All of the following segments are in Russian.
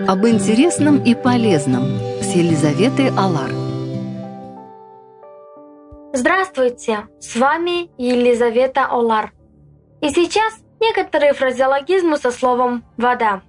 Об интересном и полезном с Елизаветой Алар. Здравствуйте, с вами Елизавета Алар. И сейчас некоторые фразеологизмы со словом «вода».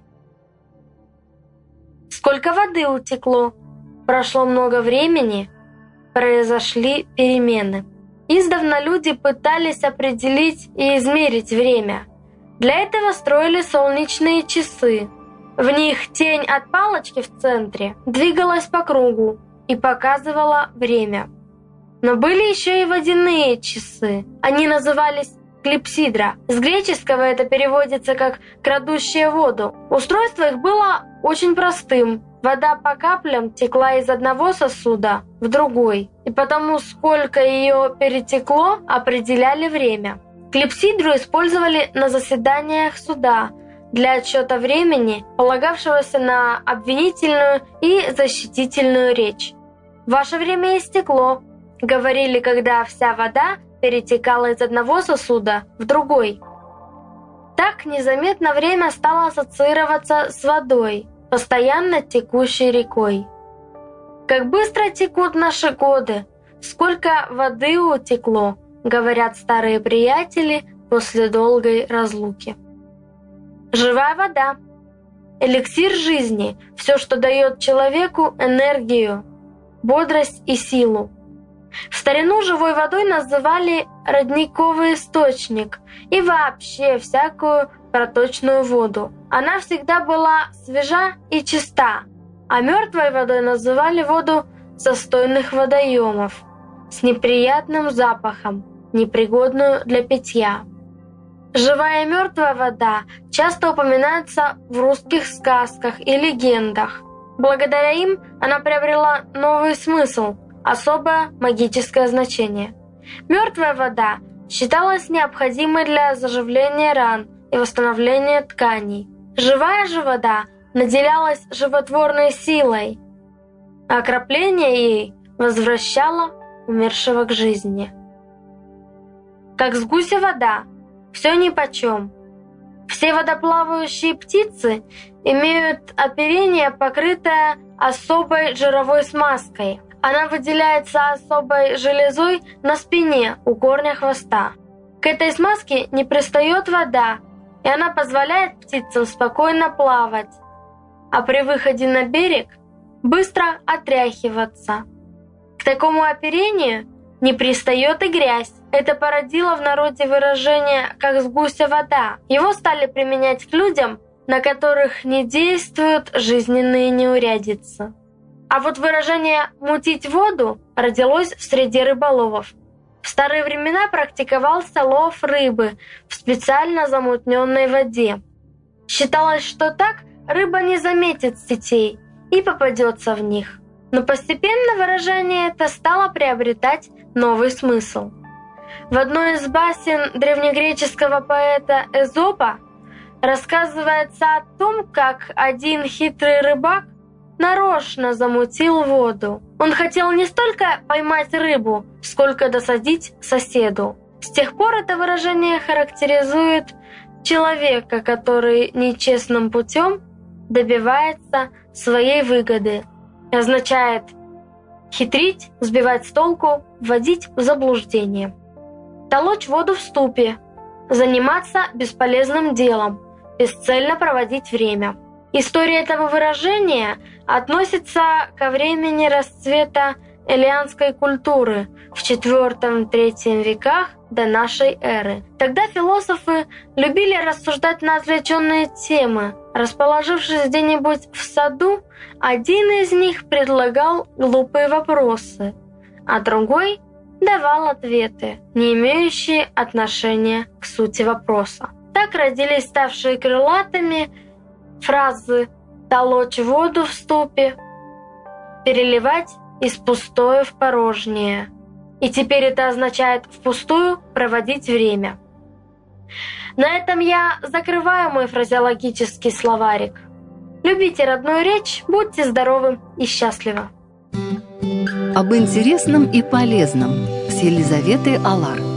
Сколько воды утекло, прошло много времени, произошли перемены. Издавна люди пытались определить и измерить время. Для этого строили солнечные часы. В них тень от палочки в центре двигалась по кругу и показывала время. Но были еще и водяные часы. Они назывались клипсидра. С греческого это переводится как «крадущие воду». Устройство их было очень простым. Вода по каплям текла из одного сосуда в другой, и потому сколько ее перетекло, определяли время. Клипсидру использовали на заседаниях суда для отсчета времени, полагавшегося на обвинительную и защитительную речь. «Ваше время истекло», говорили, когда вся вода перетекала из одного сосуда в другой. Так незаметно время стало ассоциироваться с водой, постоянно текущей рекой. «Как быстро текут наши годы! Сколько воды утекло!» говорят старые приятели после долгой разлуки. Живая вода — эликсир жизни, все, что дает человеку энергию, бодрость и силу. В старину живой водой называли родниковый источник и вообще всякую проточную воду. Она всегда была свежа и чиста, а мертвой водой называли воду застойных водоемов с неприятным запахом, непригодную для питья. Живая и мертвая вода часто упоминаются в русских сказках и легендах. Благодаря им она приобрела новый смысл, особое магическое значение. Мертвая вода считалась необходимой для заживления ран и восстановления тканей. Живая же вода наделялась животворной силой, а окропление ей возвращало умершего к жизни. Как с гуся вода, все нипочем. Все водоплавающие птицы имеют оперение, покрытое особой жировой смазкой. Она выделяется особой железой на спине у корня хвоста. К этой смазке не пристает вода, и она позволяет птицам спокойно плавать, а при выходе на берег быстро отряхиваться. К такому оперению не пристает и грязь. Это породило в народе выражение «как с гуся вода». Его стали применять к людям, на которых не действуют жизненные неурядицы. А вот выражение «мутить воду» родилось в среде рыболовов. В старые времена практиковался лов рыбы в специально замутненной воде. Считалось, что так рыба не заметит сетей и попадется в них. Но постепенно выражение это стало приобретать новый смысл. В одной из басен древнегреческого поэта Эзопа рассказывается о том, как один хитрый рыбак нарочно замутил воду. Он хотел не столько поймать рыбу, сколько досадить соседу. С тех пор это выражение характеризует человека, который нечестным путем добивается своей выгоды. Означает хитрить, сбивать с толку, вводить в заблуждение. Толочь воду в ступе, заниматься бесполезным делом, бесцельно проводить время. История этого выражения относится ко времени расцвета эллинской культуры в IV-III веках до нашей эры. Тогда философы любили рассуждать на отвлеченные темы. Расположившись где-нибудь в саду, один из них предлагал глупые вопросы, а другой давал ответы, не имеющие отношения к сути вопроса. Так родились ставшие крылатыми фразы «толочь воду в ступе», «переливать из пустое в порожнее». И теперь это означает «впустую проводить время». На этом я закрываю мой фразеологический словарик. Любите родную речь, будьте здоровы и счастливы. Об интересном и полезном с Елизаветой Алар.